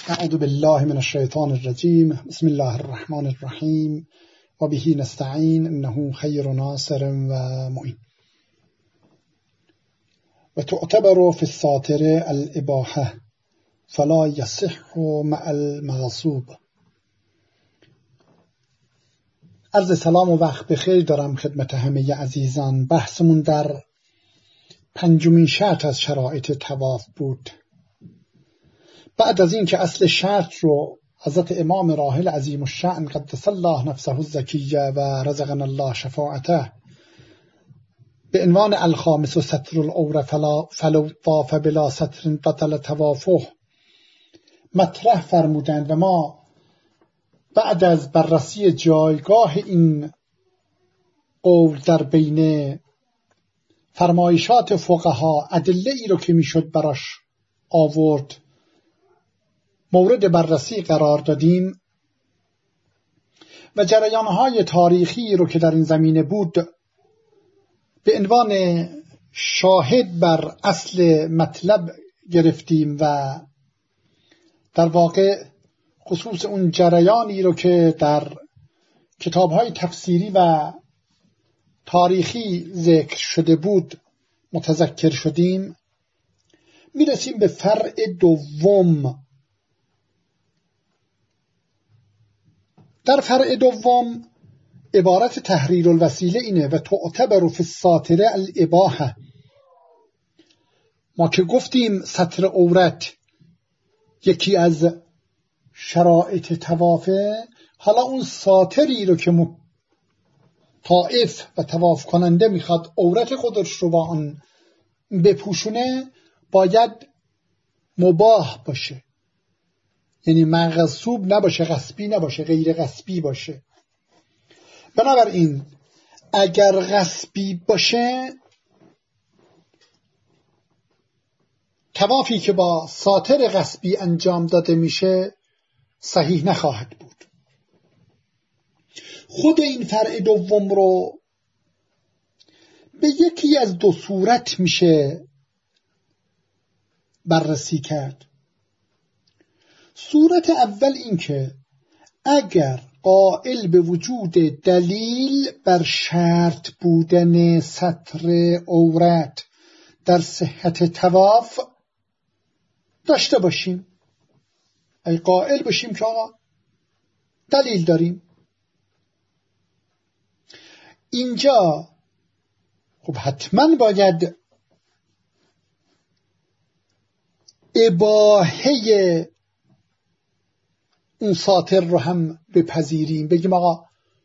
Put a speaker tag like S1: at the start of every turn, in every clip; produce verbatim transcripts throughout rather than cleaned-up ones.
S1: اعوذ بالله من الشیطان الرجیم. بسم الله الرحمن الرحیم و به نستعین انه خیر ناصر و معین. و تعتبر فی الساتر الاباحه فلا یصح مع المغصوب. عرض سلام و وقت بخیر دارم خدمت همه عزیزان. بحثمون در پنجمین شرط از شرایط طواف بود. بعد از این که اصل شرط رو حضرت امام راحل عظیم الشأن قدس الله نفسه الزکیه و رزقنا الله شفاعته به عنوان الخامس و ستر العوره فلو طاف بلا ستر بطل طوافه مطرح فرمودند و ما بعد از بررسی جایگاه این قول در بین فرمایشات فقها ادله ای رو که میشد براش آورد مورد بررسی قرار دادیم و جریانهای تاریخی رو که در این زمینه بود به عنوان شاهد بر اصل مطلب گرفتیم و در واقع خصوص اون جریانی رو که در کتابهای تفسیری و تاریخی ذکر شده بود متذکر شدیم. میرسیم به فرع دوم. در فرع دوم عبارت تحریر الوسیله اینه و تعتبر فی الساتر الاباحه. ما که گفتیم ستر عورت یکی از شرایط طوافه، حالا اون ساتری رو که طائف و طواف کننده میخواد عورت خودش رو با آن بپوشونه باید مباح باشه، یعنی مغصوب نباشه، غصبی نباشه، غیر غصبی باشه. بنابراین اگر غصبی باشه طوافی که با ساتر غصبی انجام داده میشه صحیح نخواهد بود. خود این فرع دوم رو به یکی از دو صورت میشه بررسی کرد. صورت اول این که اگر قائل به وجود دلیل بر شرط بودن ستر عورت در صحت طواف داشته باشیم، ای قائل باشیم که آقا دلیل داریم، اینجا خب حتما باید اباحه اون ساتر رو هم بپذیریم، بگیم آقا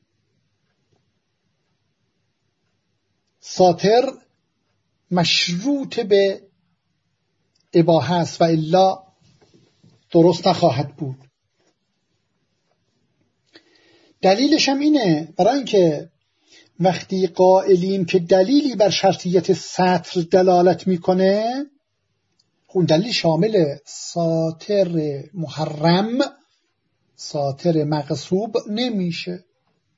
S1: ساتر مشروط به اباحه است و الا درست نخواهد بود. دلیلش هم اینه، برای اینکه وقتی قائلیم که دلیلی بر شرطیت ستر دلالت میکنه، اون دلیل شامل ساتر محرم، ساتر مغصوب نمیشه.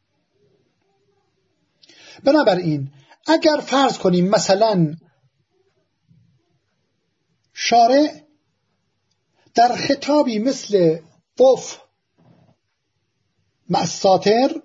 S1: بنابراین اگر فرض کنیم مثلا شارع در خطابی مثل طوف مع الساتر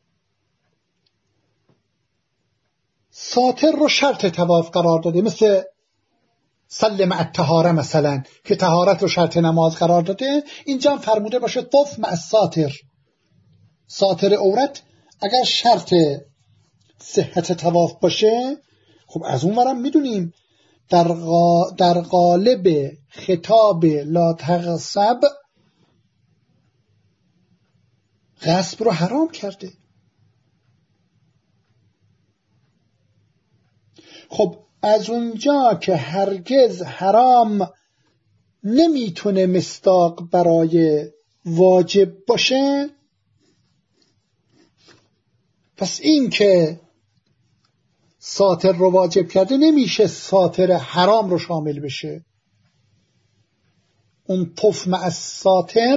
S1: ساتر رو شرط طواف قرار داده، مثل صل مع الطهاره مثلا که طهارت رو شرط نماز قرار داده، اینجا فرموده باشه طوف مع الساتر، ساتر عورت اگر شرط صحت طواف باشه. خب از اون ورم میدونیم در, غا... در قالب خطاب لا تغصب غصب رو حرام کرده. خب از اونجا که هرگز حرام نمیتونه مصداق برای واجب باشه، پس این که ساتر رو واجب کرده نمیشه ساتر حرام رو شامل بشه. اون طوف مع الساتر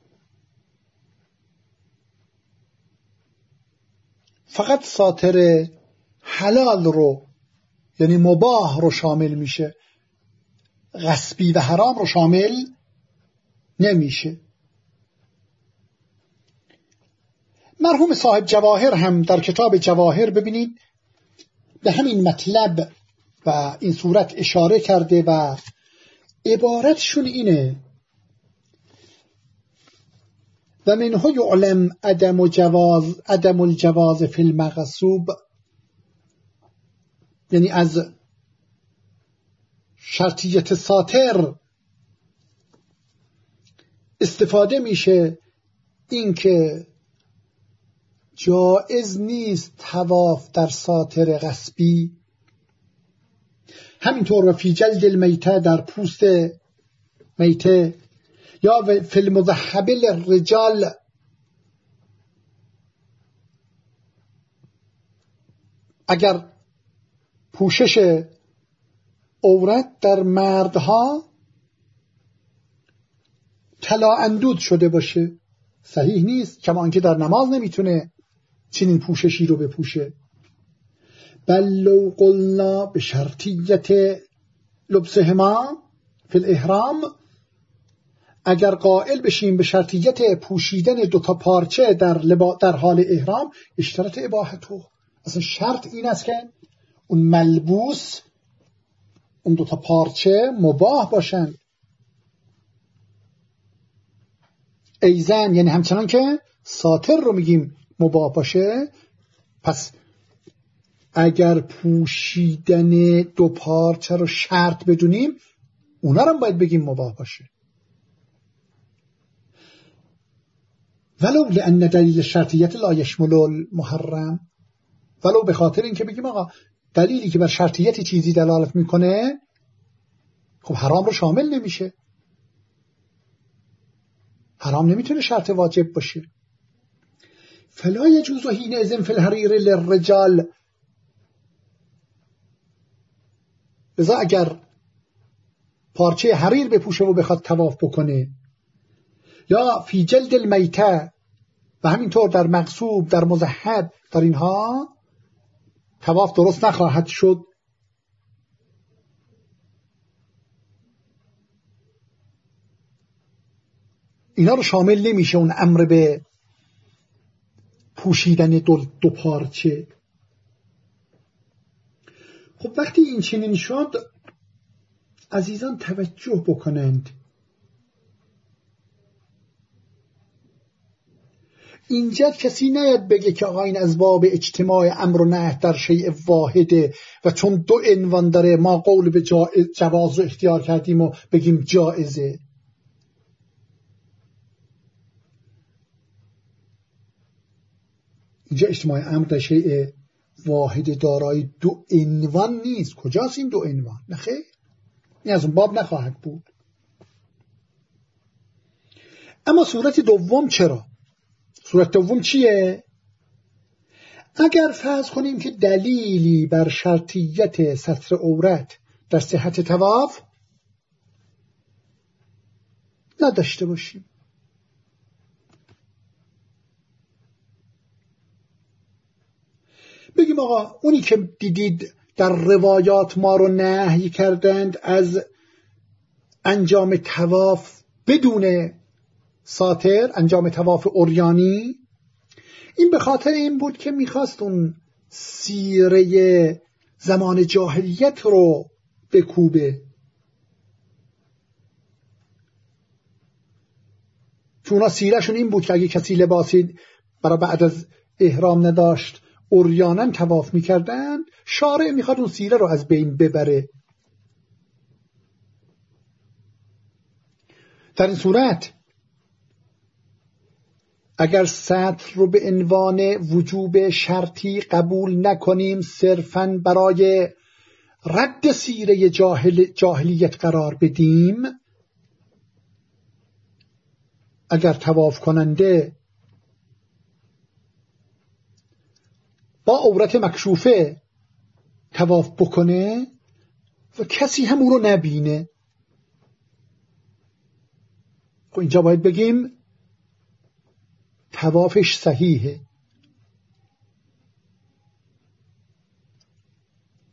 S1: فقط ساتر حلال رو یعنی مباح رو شامل میشه، غصبی و حرام رو شامل نمیشه. مرحوم صاحب جواهر هم در کتاب جواهر ببینید به همین مطلب و این صورت اشاره کرده و عبارتشون اینه: و منه یعلم عدم جواز عدم الجواز فی المغصوب، یعنی از شرطیت ساتر استفاده میشه این که جائز نیست طواف در ساتر غصبی. همینطور و فی جلد المیته، در پوست میته، یا فی المذهب للرجال، اگر پوشش عورت در مردها طلا اندود شده باشه صحیح نیست، کما آنکه در نماز نمیتونه چنین پوششی رو بپوشه. بل لو قلنا به شرطیت لبسهما فی الاحرام، اگر قائل بشیم به شرطیت پوشیدن دوتا پارچه در, لبا در حال احرام، اشترط اباحتو، اصلا شرط این است که اون ملبوس، اون دوتا پارچه مباح باشند. ایزن یعنی همچنان که ساتر رو میگیم مباح باشه، پس اگر پوشیدن دو پارچه رو شرط بدونیم، اونا رو باید بگیم مباح باشه. ولو لأن دلیل شرطیت لا یشمل المحرم، ولو به خاطر این که بگیم آقا دلیلی که بر شرطیت چیزی دلالت میکنه خب حرام رو شامل نمیشه، حرام نمیتونه شرط واجب باشه. فلا یجوز حینئذ فی الحریر للرجال، لذا اگر پارچه حریر بپوشه و بخواد طواف بکنه، یا فی جلد المیته و همینطور در مغصوب، در مذهب، در اینها طواف درست نخواهد شد. اینا رو شامل نمیشه اون امر به پوشیدن دو, دو پارچه. خب وقتی این چنین شد عزیزان توجه بکنند، اینجا کسی نیاد بگه که آقا این از باب اجتماع امر و نهی در شیء واحده و چون دو عنوان داره ما قول به جواز رو اختیار کردیم و بگیم جائزه. اینجا اجتماع امر در شیء واحد دارای دو عنوان نیست. کجاست این دو عنوان؟ نخیر، این از اون باب نخواهد بود. اما صورت دوم چرا؟ صورت دوم چیه؟ اگر فرض کنیم که دلیلی بر شرطیت ستر عورت در صحت طواف نداشته باشیم، بگیم آقا اونی که دیدید در روایات ما رو نهی کردند از انجام طواف بدون ساتر، انجام طواف عریانی، این به خاطر این بود که میخواست اون سیره زمان جاهلیت رو بکوبه، چون اونا سیرهشون این بود که اگه کسی لباسی برای بعد از احرام نداشت عریانا طواف میکردن، شارع میخواد اون سیره رو از بین ببره. در این صورت اگر سطر رو به عنوان وجوب شرطی قبول نکنیم، صرفاً برای رد سیره جاهل جاهلیت قرار بدیم، اگر طواف کننده با عورت مکشوفه طواف بکنه و کسی هم او رو نبینه، خب اینجا باید بگیم طوافش صحیحه.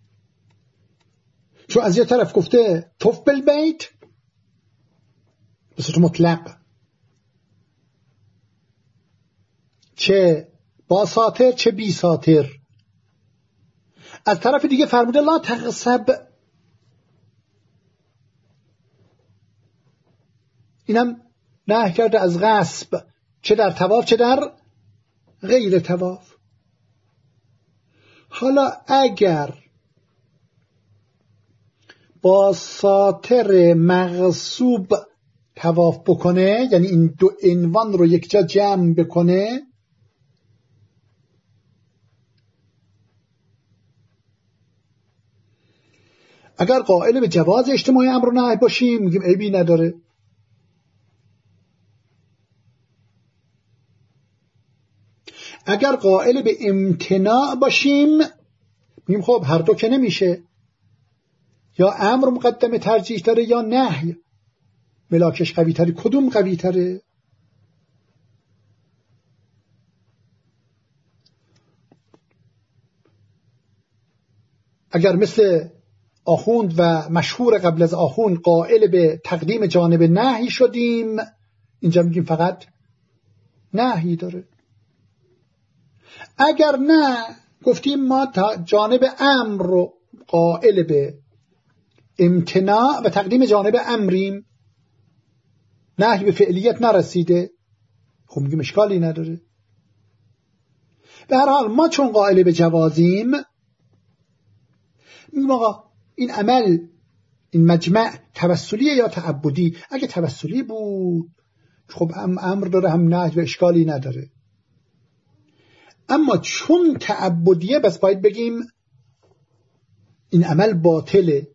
S1: چون از یه طرف گفته طف بالبیت، به صورت مطلق، چه با ساتر چه بی ساتر. از طرف دیگه فرموده لا تغصب، اینم نهی کرده از غصب، چه در طواف چه در غیر طواف. حالا اگر با ساتر مغصوب طواف بکنه، یعنی این دو عنوان رو یک جا جمع بکنه، اگر قائل به جواز اجتماع امر و نهی باشیم میگیم عیبی نداره. اگر قائل به امتناع باشیم میگیم خب هر دو که نمیشه، یا امر مقدم ترجیح داره یا نهی، ملاکش قوی تره، کدوم قوی تره؟ اگر مثل آخوند و مشهور قبل از آخوند قائل به تقدیم جانب نهی شدیم، اینجا میگیم فقط نهی داره. اگر نه گفتیم ما جانب امر رو قائل به امتناع و تقدیم جانب امریم، نهی به فعلیت نرسیده، خب میگیم اشکالی نداره. به هر حال ما چون قائل به جوازیم میگیم آقا این عمل، این مجمع توسلیه یا تعبدی؟ اگه توسلی بود خب هم امر داره هم نهی و اشکالی نداره. اما چون تعبدیه بس باید بگیم این عمل باطله.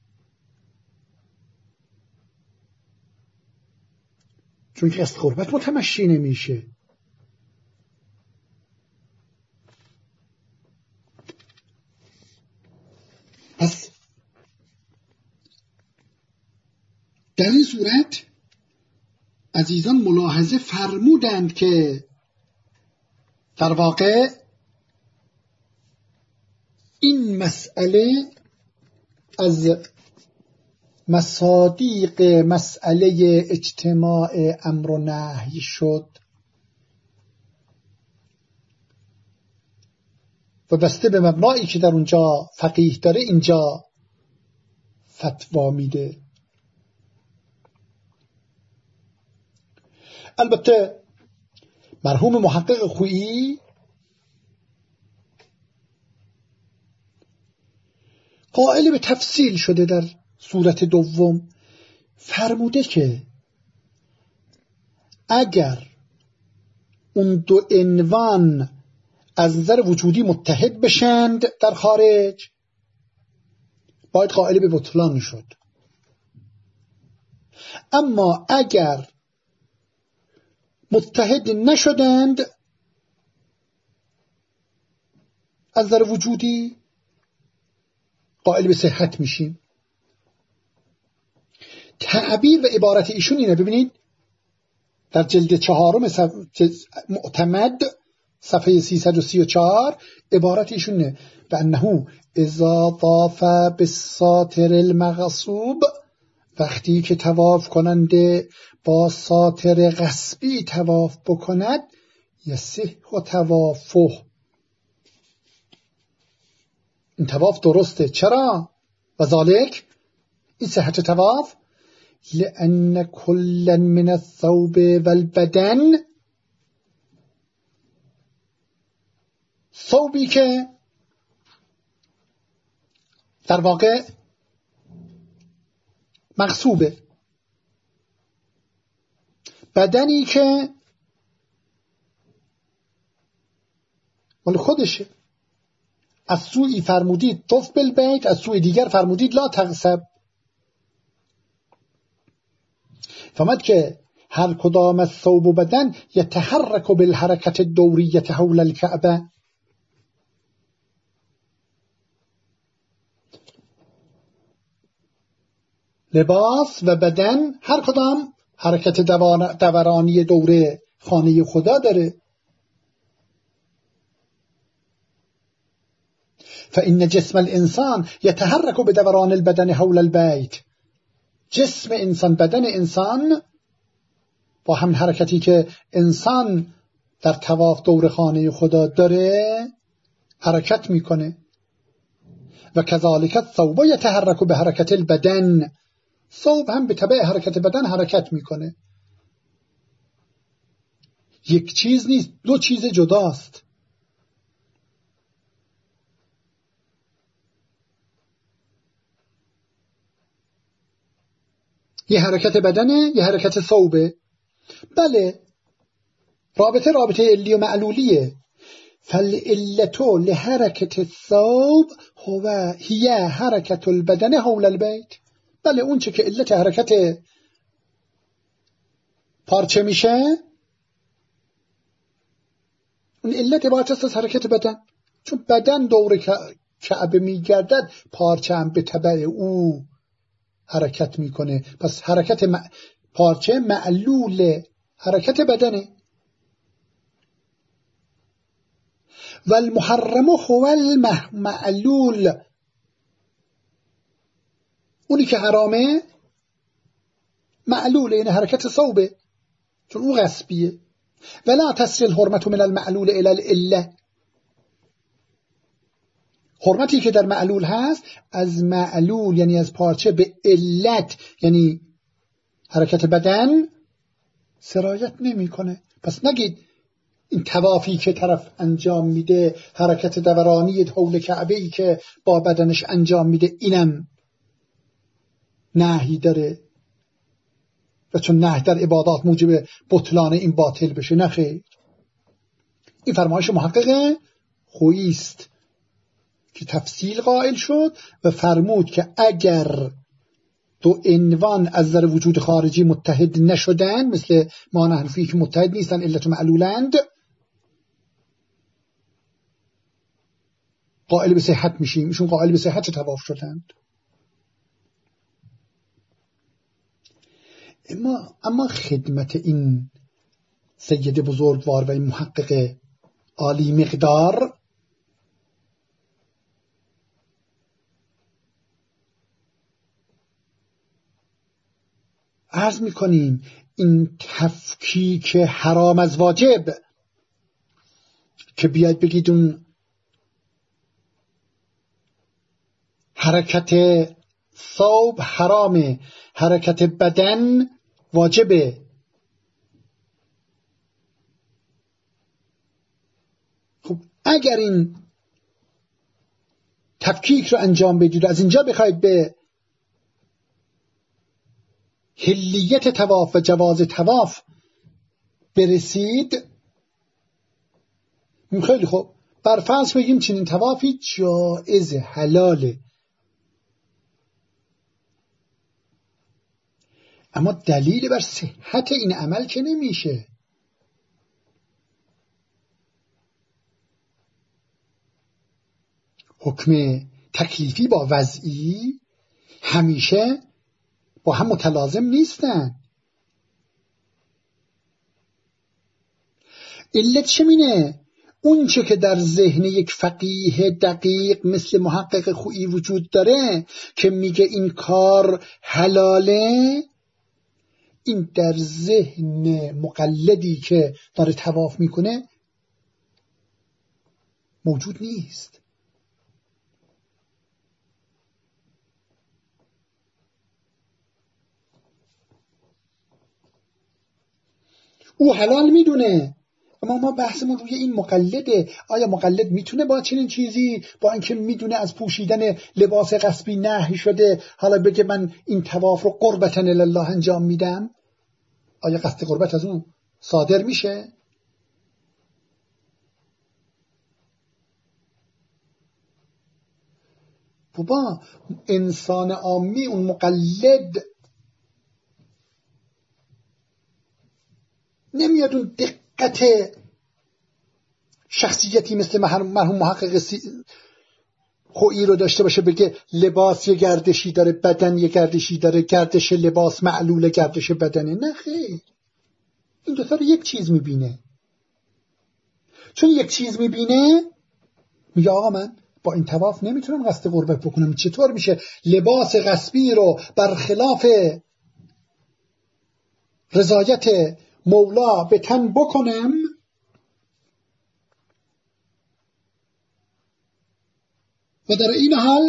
S1: چون که قصد قربت متمشی نمیشه. پس در این صورت عزیزان ملاحظه فرمودند که در واقع این مسئله از مصادیق مسئله اجتماع امر و نهی شد و بسته به مبنایی که در اونجا فقیه داره اینجا فتوا میده. البته مرحوم محقق خویی قائل به تفصیل شده در صورت دوم، فرموده که اگر اون دو عنوان از نظر وجودی متحد بشند در خارج باید قائل به بطلان شد. اما اگر متحد نشدند از نظر وجودی قائل به صحت میشیم. تعبیر و عبارت ایشون اینه، ببینید در جلد چهارم معتمد صفحه سیصد و سی و چهار عبارت ایشون اینه و انه اذا طاف بالساتر المغصوب، وقتی که طواف کننده با ساتر غصبی طواف بکند یصح و طوافه، این طواف درسته. چرا؟ و ذالک، این صحت طواف لأن كلا من الثوب والبدن، ثوبی که در واقع مغصوبه، بدنی که مال خودشه. از سوی فرمودید طف بالبیت، از سوی دیگر فرمودید لا تغصب. فهمد که هر کدام از ثوب و بدن یتحرک بالحرکت الدوریه حول الکعبه، لباس و بدن هر کدام حرکت دورانی دوره خانه خدا داره. فإن جسم الانسان يتحرك بدوران البدن حول البيت، جسم انسان، بدن انسان با همین حرکتی که انسان در طواف دور خانه خدا داره حرکت میکنه. و کذالک الثوب یتحرک به حرکت البدن، ثوب هم به تبع حرکت بدن حرکت میکنه. یک چیز نیست، دو چیز جداست. یه حرکت بدنه، یه حرکت ثوبه. بله، رابطه رابطه علی و معلولیه. فالعلة لحرکت الثوب هو هي حرکت البدن حول البیت. بله، اون چه که علت حرکت پارچه میشه، اون علت باید است از حرکت بدن، چون بدن دور کعبه میگردد، پارچه هم به تبع او حرکت میکنه. پس حرکت م... پارچه معلول حرکت بدنه. و المحرم هو المعلول، اونی که حرامه معلوله، یعنی حرکت ثوبه، چون او غصبیه. ولا تصل الحرمت من المعلول الى العله، حرمتی که در معلول هست از معلول یعنی از پارچه به علت یعنی حرکت بدن سرایت نمیکنه. پس نگید این طوافی که طرف انجام میده، حرکت دورانی حول کعبه‌ای که با بدنش انجام میده، اینم نهی داره و چون نهی در عبادات موجب بطلان این باطل بشه. نه خیر، این فرمایش محقق خویی است که تفصیل قائل شد و فرمود که اگر دو عنوان از نظر وجود خارجی متحد نشدن، مثل ما حنفی که متحد نیستن علت و معلولند، قائل به صحت میشیم. ایشون قائل به صحت طواف شدند. اما اما خدمت این سید بزرگوار و این محقق عالی مقدار عرض میکنیم این تفکیک حرام از واجب که بیاید بگید اون حرکت ثوب حرامه، حرکت بدن واجبه. خب اگر این تفکیک رو انجام بدید و از اینجا بخواید به حلیت طواف و جواز طواف برسید، خیلی خوب، بر فرض بگیم چنین طوافی جائز، حلاله، اما دلیل بر صحت این عمل که نمیشه. حکم تکلیفی با وضعی همیشه با هم متلازم نیستن. علت چمینه؟ اون چه که در ذهن یک فقیه دقیق مثل محقق خویی وجود داره که میگه این کار حلاله، این در ذهن مقلدی که داره طواف میکنه موجود نیست. او حلال میدونه، اما ما بحثمون روی این مقلده. آیا مقلد میتونه با چنین چیزی، با اینکه میدونه از پوشیدن لباس غصبی نهی شده، حالا بگه من این طواف رو قربتاً الله انجام میدم؟ آیا قصد قربت از اون صادر میشه؟ بابا انسان عامی، اون مقلد نمیاد اون دقت شخصیتی مثل مرحوم محقق خویی رو داشته باشه بگه لباس یه گردشی داره، بدن یه گردشی داره، گردش لباس معلول گردش بدنه. نه خیر، این دوتا رو یک چیز میبینه. چون یک چیز میبینه میگه آقا من با این طواف نمیتونم قصد قربت بکنم. چطور میشه لباس غصبی رو برخلاف رضایت مولا به تن بکنم و در این حال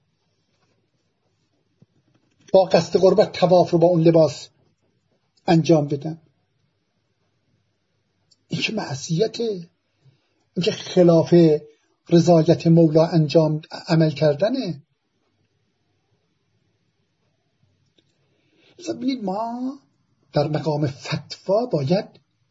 S1: با قصد قربت طواف رو با اون لباس انجام بدم. این که معصیته، این که خلاف رضایت مولا انجام عمل کردنه. مثلا ببینید ما در مقام فتوا باید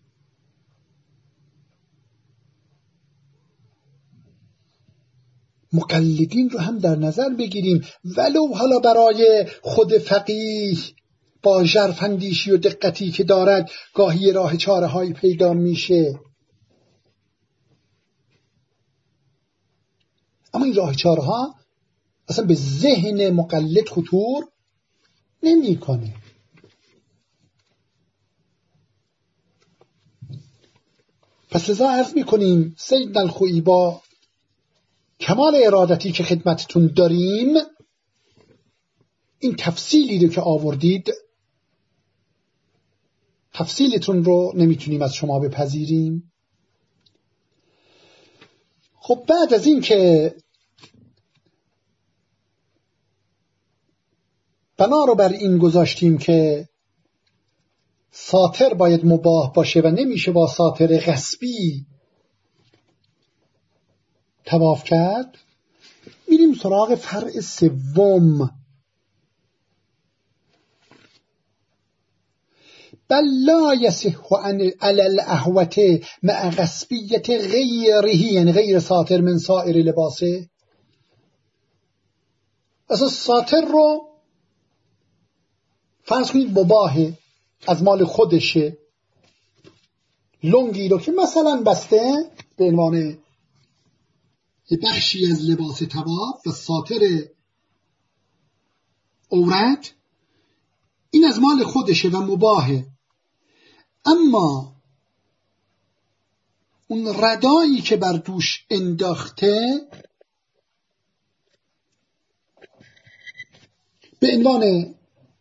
S1: مقلدین رو هم در نظر بگیریم، ولو حالا برای خود فقیه با ژرفاندیشی و دقتی که دارد گاهی راه چاره های پیدا میشه، اما این راه چاره ها اصلا به ذهن مقلد خطور نمی کنه. پس لذا عرض می کنیم سیدنا الخوئی با کمال ارادتی که خدمتتون داریم این تفصیلی رو که آوردید، تفصیلتون رو نمیتونیم از شما بپذیریم. خب بعد از این که بنا رو بر این گذاشتیم که ساتر باید مباح باشه و نمیشه با ساتر غصبی طواف کرد، میریم سراغ فرع سوم. بل لا یصح علی الاحوت مع غصبیت غیره، یعنی غیر ساتر من سایر لباسه. اصلا ساتر رو فرض کنید مباحه، از مال خودشه، لنگی رو که مثلا بسته به عنوان یه بخشی از لباس طواف و ساتر عورت، این از مال خودشه و مباحه، اما اون ردایی که بر دوش انداخته به عنوان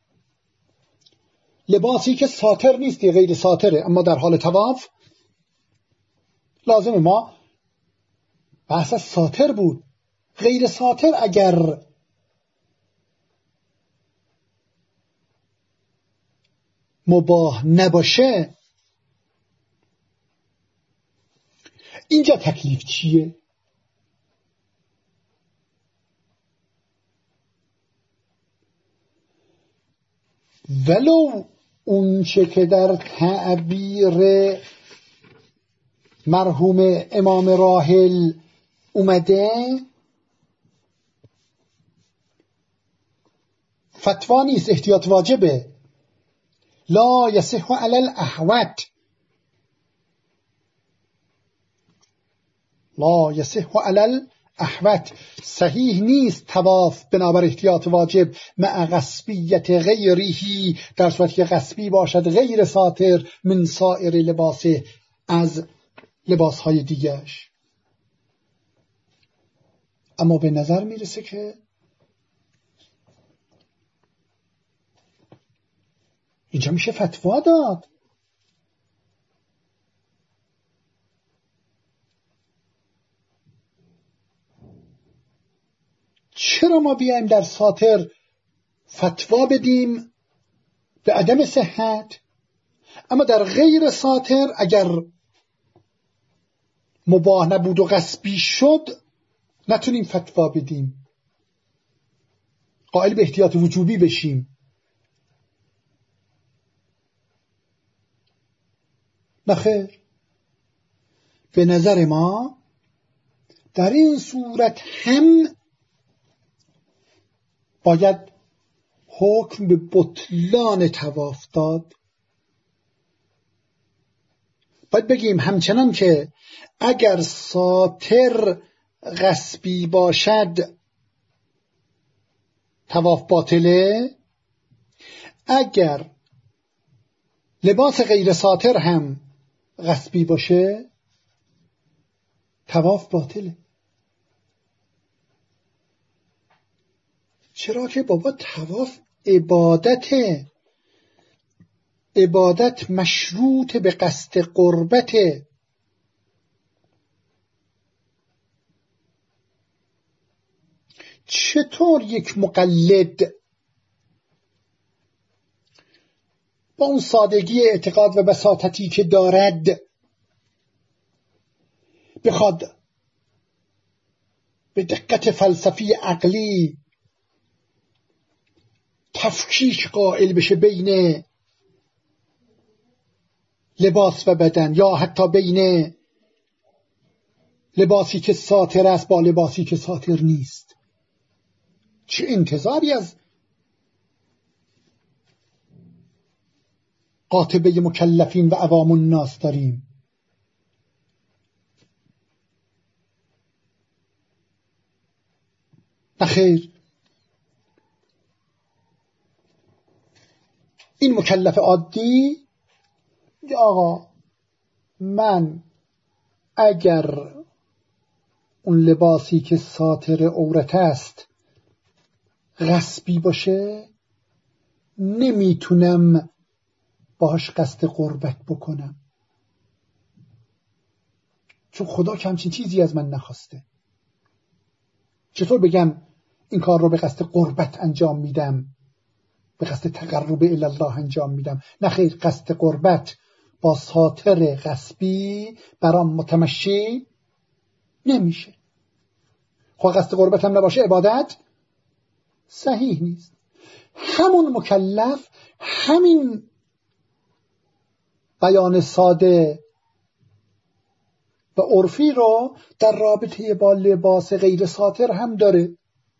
S1: لباسی که ساتر نیستی، غیر ساتره، اما در حال طواف لازم ما بحث ساتر بود. غیر ساتر اگر مباح نباشه، اینجا تکلیف چیه؟ ولو اون چه که در تعبیر مرحوم امام راحل اومده فتوا نیست، احتیاط واجبه. لا یصح علی الاحوت، لا یصح علی الاحوت، صحیح نیست طواف بنابر احتیاط واجب مع غصبیت غیره، در صورتی که غصبی باشد غیر ساتر من سایر لباسه، از لباسهای دیگرش. اما به نظر میرسه که اینجا میشه فتوا داد. چرا ما بیایم در ساتر فتوا بدیم به عدم صحت، اما در غیر ساتر اگر مباح نبود و غصبی شد نتونیم فتوا بدیم، قائل به احتیاط وجوبی بشیم؟ نخیر، به نظر ما در این صورت هم باید حکم به بطلان طواف داد. باید بگیم همچنان که اگر ساتر غصبی باشد طواف باطله، اگر لباس غیر ساتر هم غصبی باشه طواف باطله. چرا که بابا طواف عبادته، عبادت مشروط به قصد قربت، چطور یک مقلد با اون سادگی اعتقاد و بساطتی که دارد بخواد به دقت فلسفی عقلی تفکیک قائل بشه بین لباس و بدن، یا حتی بین لباسی که ساتر است با لباسی که ساتر نیست؟ چه انتظاری از قاطبه مکلفین و عوام الناس داریم؟ نخیر، این مکلف عادی یا آقا من اگر اون لباسی که ساتر عورت است غصبی باشه نمیتونم باهاش قصد قربت بکنم، چون خدا که همچین چیزی از من نخواسته. چطور بگم این کار رو به قصد قربت انجام میدم، به قصد تقرب الی الله انجام میدم؟ نه خیر، قصد قربت با ساتر غصبی برام متمشی نمیشه. خب قصد قربت هم نباشه عبادت صحیح نیست. همون مکلف همین بیان ساده و عرفی رو در رابطه با لباس غیر ساتر هم داره.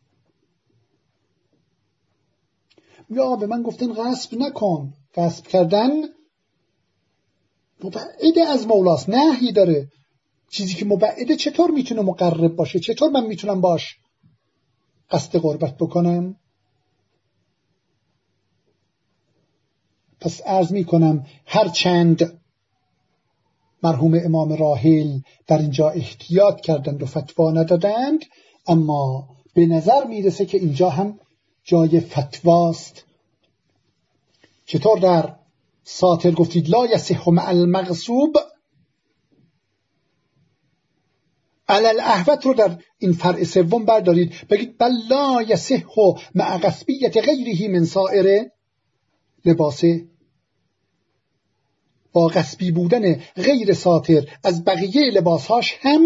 S1: یا به من گفتن غصب نکن، غصب کردن مبعد از مولاست، نهی داره. چیزی که مبعده چطور میتونه مقرب باشه؟ چطور من میتونم باش قصد قربت بکنم؟ پس عرض میکنم هر چند مرحوم امام راحل در اینجا احتیاط کردند و فتوا ندادند، اما به نظر میرسه که اینجا هم جای فتواست. چطور در ساتر گفتید لا یصح مع المغصوب، علی الاحوط رو در این فرع سوم بردارید بگید بل لا یصح مع غصبیت غیره من سائر لباسه، با غصبی بودن غیر ساتر از بقیه لباسهاش هم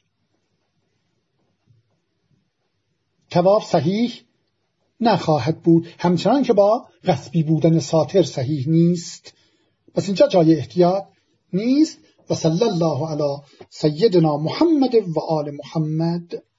S1: طواف صحیح نخواهد بود، همچنان که با غصبی بودن ساتر صحیح نیست. پس اینجا جای احتیاط نیست. و صلی الله علی سیدنا محمد و آل محمد.